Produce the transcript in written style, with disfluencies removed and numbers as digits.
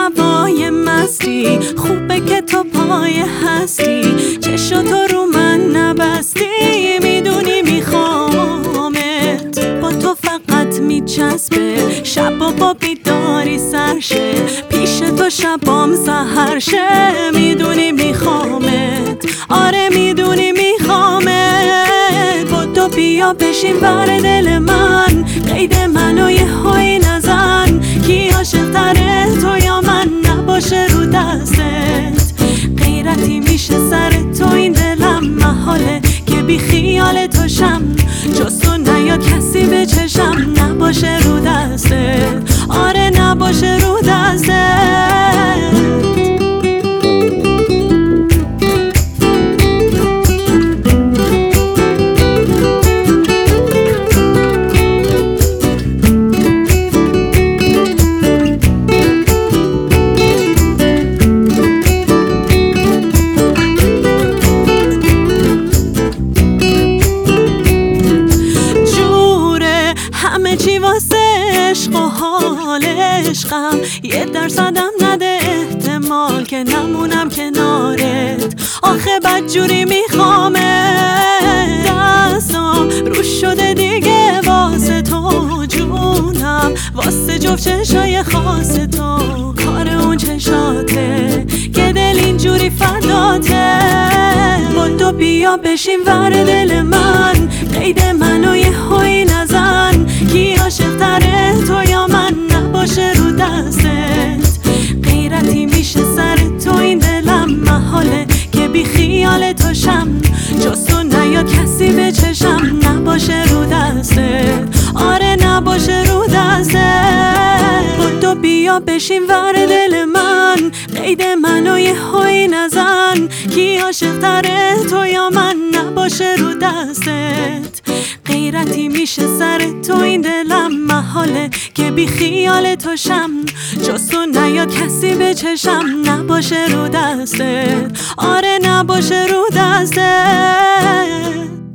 هوای مستی، خوبه که تو پای هستی، چشم تو رو من نبستی، میدونی میخوامت، با تو فقط میچسبه، شب با بیداری سرشه، پیش تو شبام سحر شه، میدونی میخوامت، آره میدونی میخوامت، بدو بیا بشین ور دل من، قید منو یه هایی نزن، کی عاشق تره تو یا من، نباشه رو دستت، غیرتی میشه سر تو این دلم، محاله که بی خیال تو شم، جز تو نیاد کسی به چشم، نباشه رو دستت، آره نباشه رو دستت. همه چی واسه عشق و حال عشقم، 1% نده احتمال که نمونم کنارت، آخه بدجوری میخوامت، دستم روش شده دیگه واسه تو جونم، واسه جفت چشای خاص تو، کار اون چشاته که دل اینجوری فداته، بدو بیا بشین ور دل من، قید منو یه هایی نزن، کی عاشق تره تو یا من، نباشه رو دستت، غیرتی میشه سر تو این دلم، محاله که بی خیال تو شم، جز تو نیاد کسی به چشم، نباشه رو دستت، آره نباشه رو دستت، بدو بیا بشین ور دل من، قید منو یه هایی نزن، کی عاشق تره تو یا من، نباشه رو دستت، غیرتی میشه سر تو این دلم، محاله که بی خیال تو شم، جز تو نیاد کسی به چشم، نباشه رو دستت، آره نباشه رو دستت.